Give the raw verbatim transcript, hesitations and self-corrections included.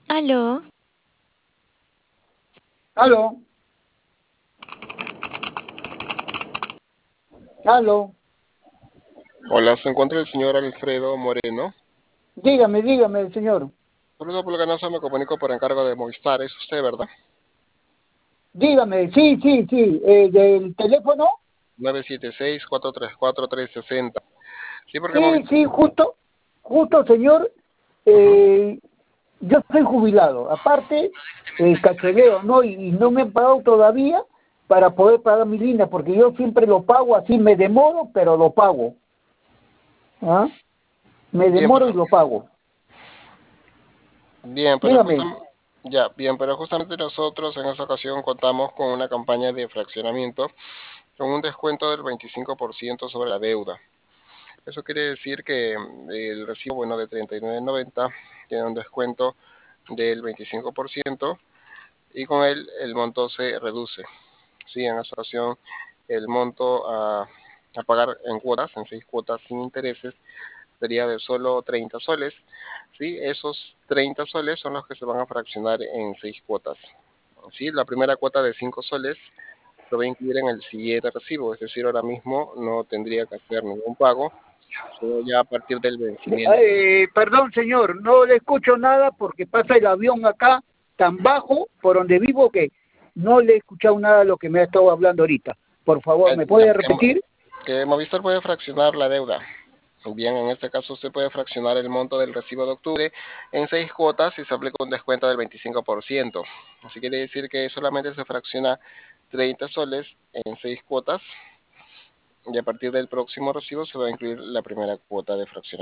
Aló, Aló, aló, Hola, se encuentra el señor Alfredo Moreno. dígame, dígame, señor. Saludos por la ganancia, me comunico por encargo de Movistar. Es usted, ¿verdad? Dígame, sí, sí, sí, eh, del teléfono. nueve siete seis, cuatro tres cuatro, tres seis cero. Sí, porque Sí, Movistar... sí, justo, justo, señor. Ujú. eh, yo soy jubilado, aparte, eh, cachoneo, ¿no? Y, y no me han pagado todavía para poder pagar mi línea, porque yo siempre lo pago así, me demoro, pero lo pago. ¿Ah? Me Bien, demoro y pero... lo pago. Bien, pero Dígame. justamente... Ya, bien, pero justamente nosotros en esta ocasión contamos con una campaña de fraccionamiento con un descuento del veinticinco por ciento sobre la deuda. Eso quiere decir que mm, el recibo, bueno, de treinta y nueve noventa tiene un descuento del veinticinco por ciento y con él el monto se reduce. Sí, en esta ocasión el monto a, a pagar en cuotas, en seis cuotas sin intereses, sería de solo treinta soles. Sí, esos treinta soles son los que se van a fraccionar en seis cuotas. Sí, la primera cuota de cinco soles se va a incluir en el siguiente recibo, es decir, ahora mismo no tendría que hacer ningún pago, solo ya a partir del vencimiento. Eh, perdón, señor, no le escucho nada porque pasa el avión acá tan bajo por donde vivo que no le he escuchado nada de lo que me ha estado hablando ahorita. Por favor, Eh, ¿me ya, puede que, Mo- repetir? que Movistar puede fraccionar la deuda. Bien, en este caso usted puede fraccionar el monto del recibo de octubre en seis cuotas y se aplica un descuento del veinticinco por ciento. Así quiere decir que solamente se fracciona treinta soles en seis cuotas y a partir del próximo recibo se va a incluir la primera cuota de fraccionamiento.